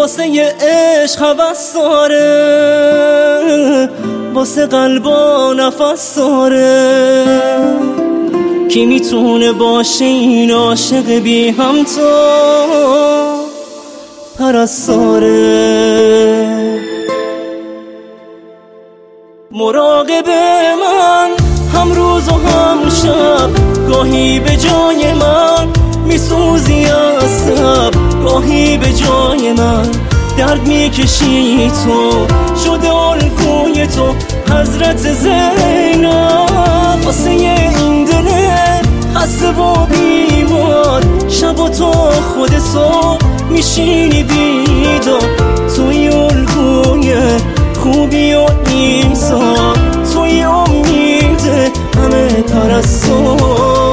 واسه عشق هوس داره، واسه قلبا نفس داره. کی میتونه باشه این عاشق بی همتا پرستاره؟ مراقب من هم روز و هم شب، گاهی به جای من میسوزی از شب، گاهی به جای من درد میکشی تو، شده الگوی تو حضرت زینب. واسه این دله خسته و بیمار، شب و تا خود صبح میشینی بیدار. توی الگوی خوبی و ایثار، توی امید همه پرستار.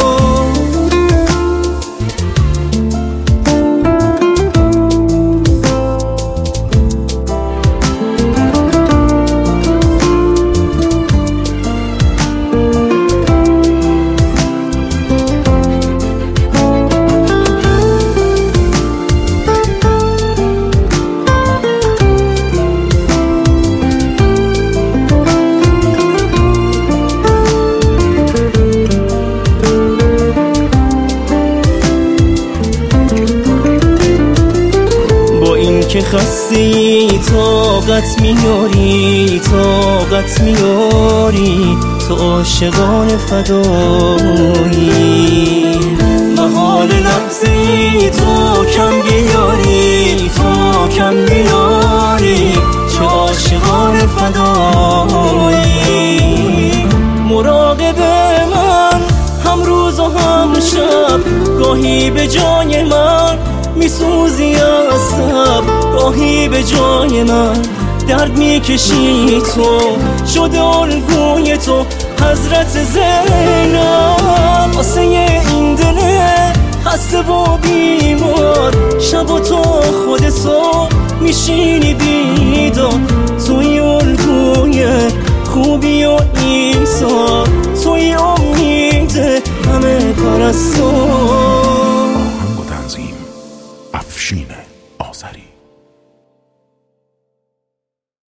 که خستی طاقت میاری، طاقت میاری، تو عاشقان فدایی. محال لحظه‌ای تو کم بیاری، تو کم بیاری، چه عاشقان فدایی. مراقب من هم روز و هم شب، گاهی به جای من میسوزی از شب، گاهی به جای من درد میکشی تو، شده الگوی تو حضرت زینب. واسه این دله خسته و بیمار، شب و تا خود صبح میشینی بیدار. توی الگوی خوبی و ایثار، توی امید همه پرستار.